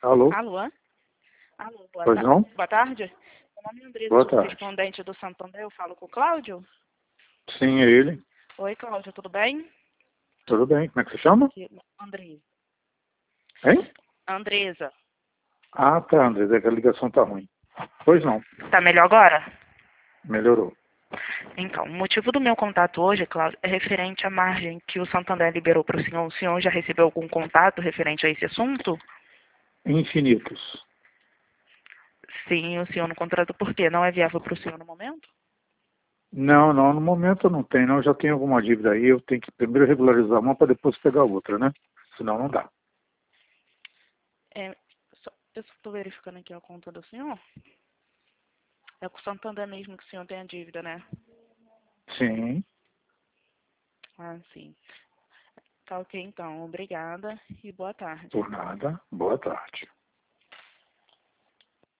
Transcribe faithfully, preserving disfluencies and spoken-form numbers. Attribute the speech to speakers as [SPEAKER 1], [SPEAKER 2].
[SPEAKER 1] Alô?
[SPEAKER 2] Alô? Alô, boa,
[SPEAKER 1] Pois
[SPEAKER 2] ta
[SPEAKER 1] não?
[SPEAKER 2] boa tarde. Meu nome é Andressa,
[SPEAKER 1] Boa
[SPEAKER 2] sou
[SPEAKER 1] tarde.
[SPEAKER 2] correspondente do Santander. Eu falo com o Cláudio?
[SPEAKER 1] Sim, é ele.
[SPEAKER 2] Oi, Cláudio, tudo bem?
[SPEAKER 1] Tudo bem. Como é que você chama?
[SPEAKER 2] Andresa.
[SPEAKER 1] Hein?
[SPEAKER 2] Andresa.
[SPEAKER 1] Ah, tá, André. É que a ligação tá ruim. Pois não.
[SPEAKER 2] Tá melhor agora?
[SPEAKER 1] Melhorou.
[SPEAKER 2] Então, o motivo do meu contato hoje, Cláudio, é referente à margem que o Santander liberou para o senhor. O senhor já recebeu algum contato referente a esse assunto?
[SPEAKER 1] Infinitos.
[SPEAKER 2] Sim, o senhor não contratou por quê? Não é viável para o senhor no momento?
[SPEAKER 1] Não, não. No momento não tem, não. Eu já tenho alguma dívida aí. Eu tenho que primeiro regularizar uma para depois pegar outra, né? Senão não dá.
[SPEAKER 2] É, só, eu estou verificando aqui a conta do senhor. É com o Santander mesmo que o senhor tem a dívida, né?
[SPEAKER 1] Sim.
[SPEAKER 2] Ah, sim. Tá ok, então. Obrigada e boa tarde.
[SPEAKER 1] Por nada. Boa tarde.